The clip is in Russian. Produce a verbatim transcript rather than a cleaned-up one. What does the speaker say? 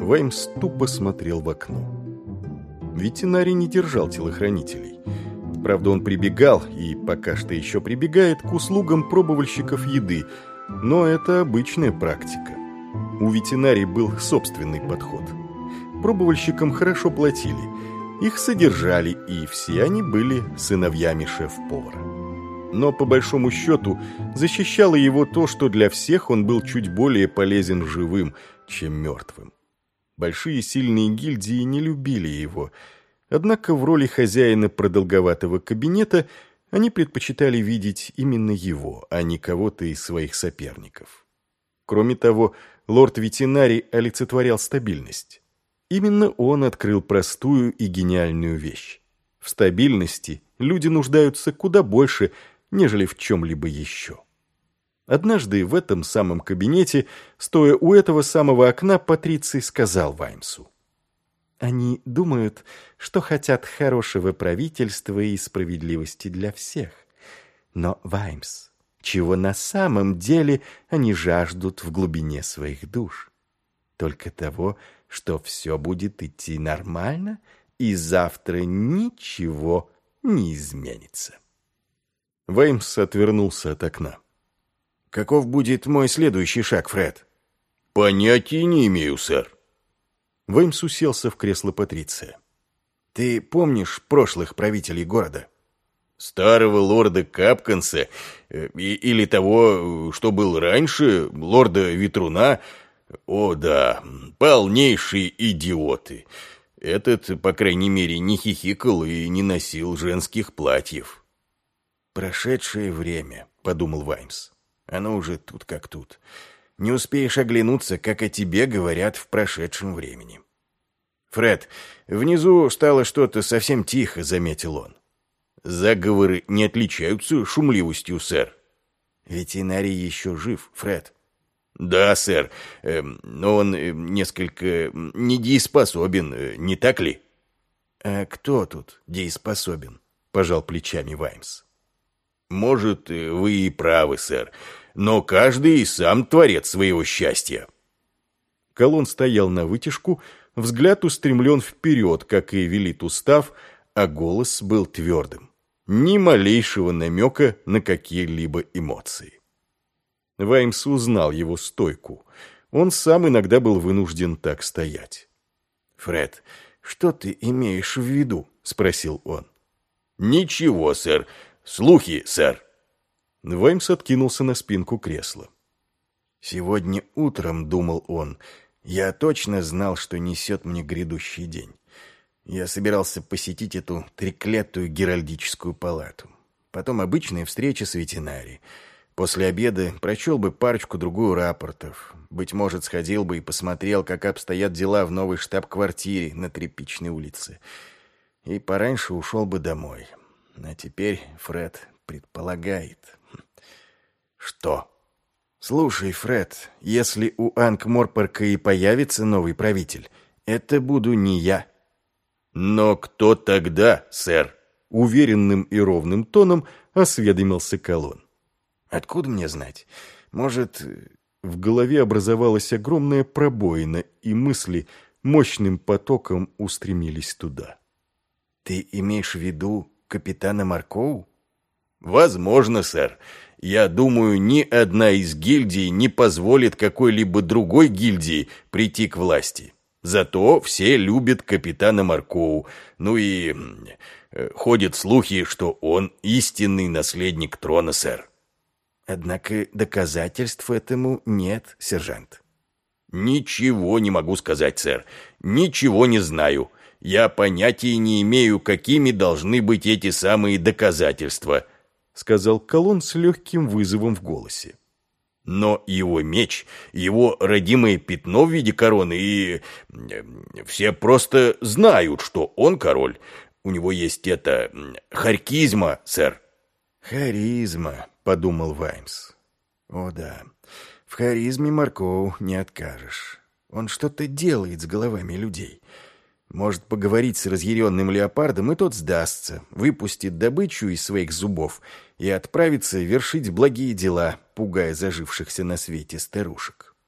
Ваймс тупо смотрел в окно. Ветеринарий не держал телохранителей. Правда, он прибегал, и пока что еще прибегает, к услугам пробовальщиков еды, но это обычная практика. У ветеринария был собственный подход. Пробовальщикам хорошо платили, их содержали, и все они были сыновьями шеф-повара. Но, по большому счету, защищало его то, что для всех он был чуть более полезен живым, чем мертвым. Большие сильные гильдии не любили его, однако в роли хозяина продолговатого кабинета они предпочитали видеть именно его, а не кого-то из своих соперников. Кроме того, лорд-ветеринарий олицетворял стабильность. Именно он открыл простую и гениальную вещь. В стабильности люди нуждаются куда больше, нежели в чем-либо еще. Однажды в этом самом кабинете, стоя у этого самого окна, Патриций сказал Ваймсу: «Они думают, что хотят хорошего правительства и справедливости для всех. Но, Ваймс, чего на самом деле они жаждут в глубине своих душ? Только того, что все будет идти нормально, и завтра ничего не изменится». Ваймс отвернулся от окна. «Каков будет мой следующий шаг, Фред?» «Понятия не имею, сэр». Ваймс уселся в кресло Патриция. «Ты помнишь прошлых правителей города?» «Старого лорда Капканса, или того, что был раньше, лорда Ветруна? О да, полнейшие идиоты. Этот, по крайней мере, не хихикал и не носил женских платьев». «Прошедшее время», — подумал Ваймс. «Оно уже тут как тут. Не успеешь оглянуться, как о тебе говорят в прошедшем времени». «Фред, внизу стало что-то совсем тихо», — заметил он. «Заговоры не отличаются шумливостью, сэр». «Ветеринарий еще жив, Фред». «Да, сэр, но он несколько недееспособен, не так ли?» «А кто тут дееспособен?» — пожал плечами Ваймс. «Может, вы и правы, сэр, но каждый сам творец своего счастья». Колон стоял на вытяжку, взгляд устремлен вперед, как и велит устав, а голос был твердым. Ни малейшего намека на какие-либо эмоции. Ваймс узнал его стойку. Он сам иногда был вынужден так стоять. «Фред, что ты имеешь в виду?» — спросил он. «Ничего, сэр. Слухи, сэр». Ваймс откинулся на спинку кресла. «Сегодня утром, — думал он, — я точно знал, что несет мне грядущий день. Я собирался посетить эту треклятую геральдическую палату. Потом обычная встреча с ветеринарией. После обеда прочел бы парочку-другую рапортов. Быть может, сходил бы и посмотрел, как обстоят дела в новой штаб-квартире на Тряпичной улице. И пораньше ушел бы домой. А теперь Фред предполагает...» «Что?» «Слушай, Фред, если у Анкморпорка и появится новый правитель, это буду не я». «Но кто тогда, сэр?» Уверенным и ровным тоном осведомился Колон. «Откуда мне знать? Может...» В голове образовалась огромная пробоина, и мысли мощным потоком устремились туда. «Ты имеешь в виду капитана Маркоу?» «Возможно, сэр. Я думаю, ни одна из гильдий не позволит какой-либо другой гильдии прийти к власти. Зато все любят капитана Маркоу. Ну и ходят слухи, что он истинный наследник трона, сэр». «Однако доказательств этому нет, сержант». «Ничего не могу сказать, сэр. Ничего не знаю. Я понятия не имею, какими должны быть эти самые доказательства», — сказал Колон с легким вызовом в голосе. «Но его меч, его родимое пятно в виде короны, и все просто знают, что он король. У него есть это... харизма, сэр». «Харизма», — подумал Ваймс. «О да, в харизме Маркоу не откажешь. Он что-то делает с головами людей. Может поговорить с разъяренным леопардом, и тот сдастся, выпустит добычу из своих зубов и отправится вершить благие дела, пугая зажившихся на свете старушек».